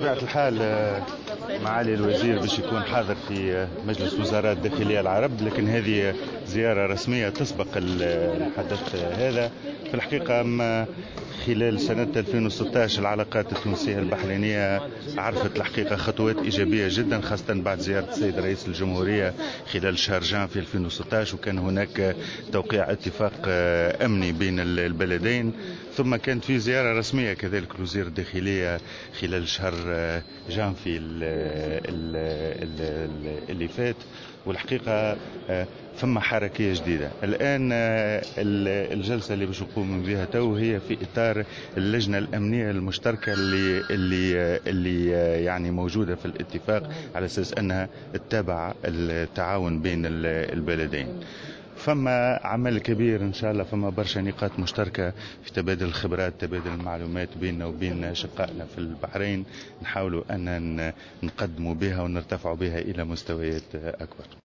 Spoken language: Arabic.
بطبيعة الحال معالي الوزير باش يكون حاضر في مجلس وزراء الداخلية العرب، لكن هذه زيارة رسمية تسبق الحدث هذا. في الحقيقة خلال سنة 2016 العلاقات التونسية البحرينية عرفت الحقيقة خطوات إيجابية جدا، خاصة بعد زيارة السيد رئيس الجمهورية خلال شهر جانفي 2016، وكان هناك توقيع اتفاق أمني بين البلدين. ثم كانت في زيارة رسمية كذلك لوزير الداخلية خلال شهر جانفي اللي فات، والحقيقة ثم حركية جديدة. الآن الجلسة اللي باش نقوم بها تو هي في إطار اللجنة الأمنية المشتركة اللي يعني موجودة في الاتفاق، على أساس أنها تتابع التعاون بين البلدين. فما عمل كبير إن شاء الله، فما برشا نقاط مشتركة في تبادل الخبرات، تبادل المعلومات بيننا وبين شقائنا في البحرين، نحاولوا أن نقدموا بها ونرتفعوا بها إلى مستويات أكبر.